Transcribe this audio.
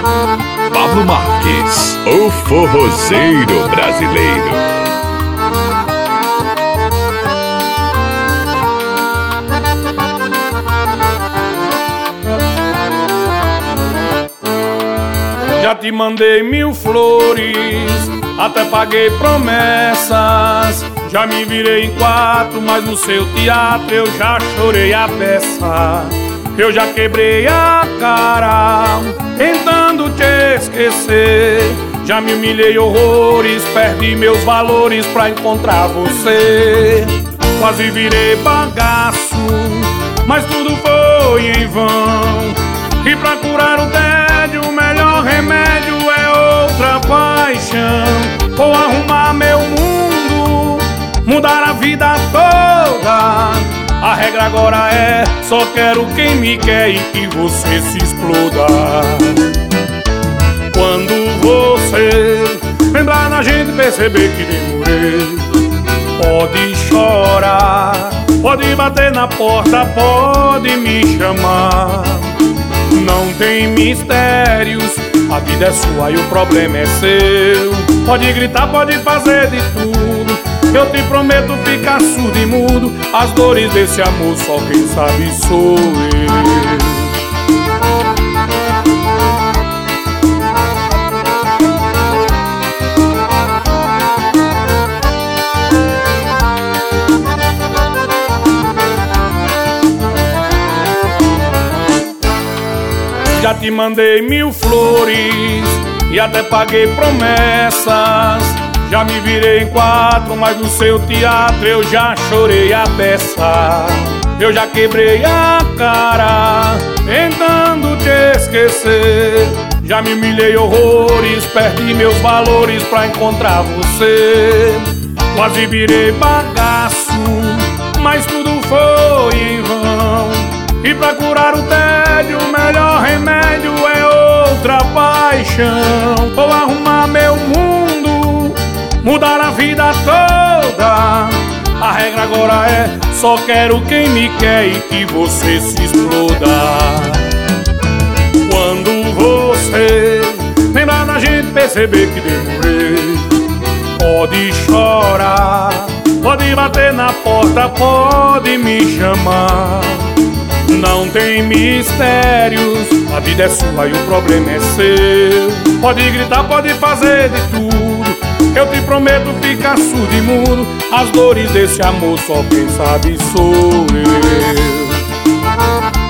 Pablo Marques, o forrozeiro brasileiro. Já te mandei 1000 flores, até paguei promessas. Já me virei em 4, mas no seu teatro eu já chorei a peça. Eu já quebrei a cara tentando te esquecer. Já me humilhei horrores, perdi meus valores pra encontrar você. Quase virei bagaço, mas tudo foi em vão. E pra curar o tédio, o melhor remédio é outra paixão. Vou arrumar meu mundo, mudar a vida toda. A regra agora é: só quero quem me quer e que você se exploda. Quando você lembrar da gente, perceber que demorei, pode chorar, pode bater na porta, pode me chamar. Não tem mistérios, a vida é sua e o problema é seu. Pode gritar, pode fazer de tudo, eu te prometo ficar surdo e mudo. As dores desse amor só quem sabe sou eu. Já te mandei 1000 flores e até paguei promessas. Já me virei em 4, mas no seu teatro eu já chorei a peça. Eu já quebrei a cara tentando te esquecer. Já me humilhei horrores, perdi meus valores pra encontrar você. Quase virei bagaço, mas tudo foi em vão. E pra curar o tédio, o melhor remédio é outra paixão. Vou arrumar meu mundo, mudar a vida toda. A regra agora é: só quero quem me quer e que você se exploda. Quando você lembrar da gente, perceber que demorei, pode chorar, pode bater na porta, pode me chamar. Não tem mistérios, a vida é sua e o problema é seu. Pode gritar, pode fazer de tudo, eu te prometo ficar surdo e mudo. As dores desse amor só quem sabe sou eu.